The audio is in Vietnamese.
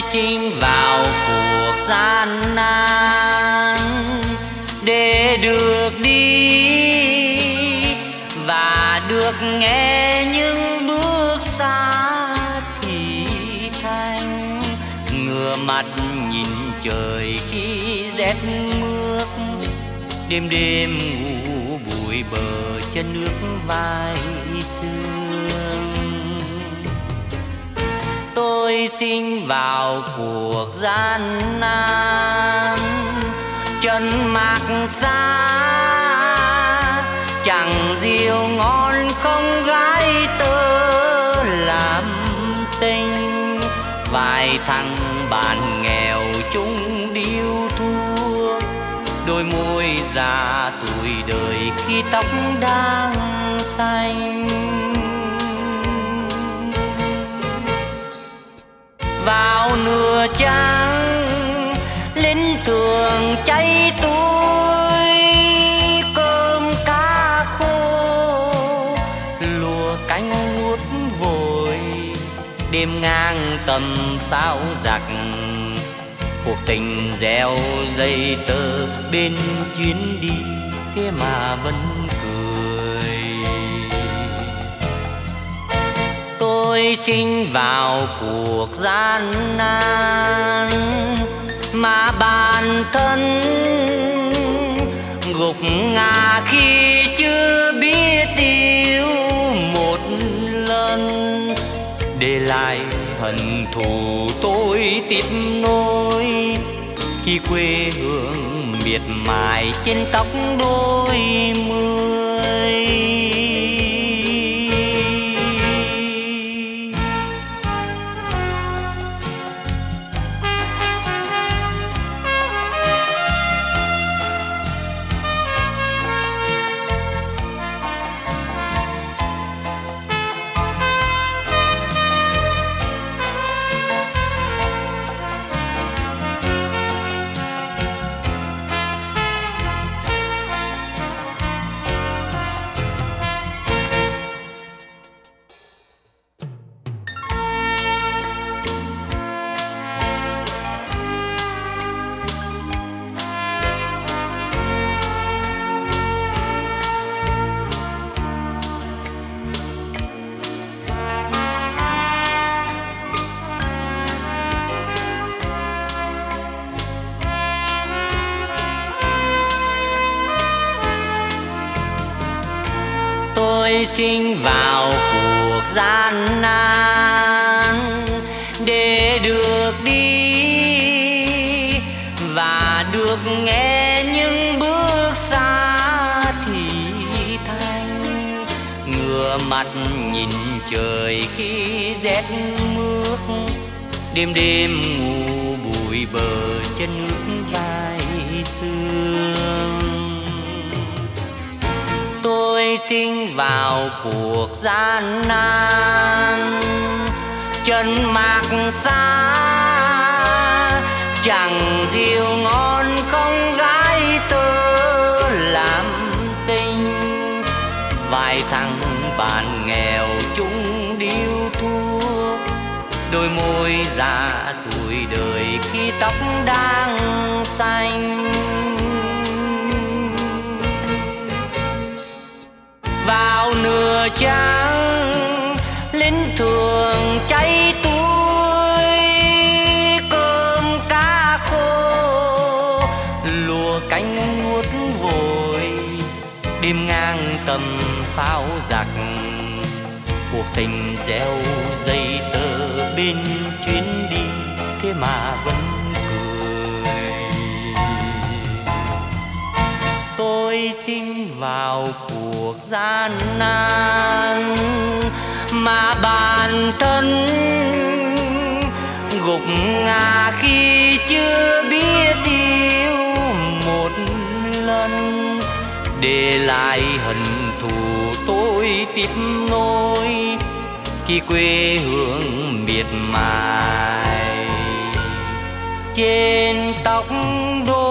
sinh vào cuộc gian nan để được đi và được nghe những bước xa thì thanh. Ngửa mặt nhìn trời khi rét mướt, đêm đêm ngủ bụi bờ chân nước vai sương. Tôi sinh vào cuộc gian nan, chân mạc xa chẳng diều ngon không gái tơ làm tình. Vài thằng bạn nghèo chung điêu thua, đôi môi già tuổi đời khi tóc đang xanh. Vào nửa trắng lính thường cháy túi, cơm cá khô lùa cánh nuốt vội. Đêm ngang tầm sao giặc, cuộc tình gieo dây tơ bên chuyến đi, thế mà vẫn cười. Tôi sinh vào cuộc gian nan mà bản thân gục ngã khi chưa biết yêu một lần. Để lại hận thù tôi tiếp nối, khi quê hương miệt mài trên tóc đôi mươi. Tôi sinh vào cuộc gian nan để được đi và được nghe những bước xa thì thanh. Ngửa mặt nhìn trời khi rét mướt, đêm đêm ngủ bụi bờ chân nước vai sương. Tôi sinh vào cuộc gian nan, chân mạc xa chẳng diều ngon không gái tơ làm tình. Vài thằng bạn nghèo chung điêu thuốc, đôi môi già tuổi đời khi tóc đang xanh. Vào nửa trắng lính thường cháy túi, cơm cá khô lùa cánh nuốt vội. Đêm ngang tầm pháo giặc, cuộc tình gieo dây tơ bên chuyến đi, thế mà vẫn cười. Tôi sinh vào cuộc gian nan mà bản thân gục ngã khi chưa biết yêu một lần. Để lại hận thù tôi tiếp nối, khi quê hương miệt mài trên tóc đôi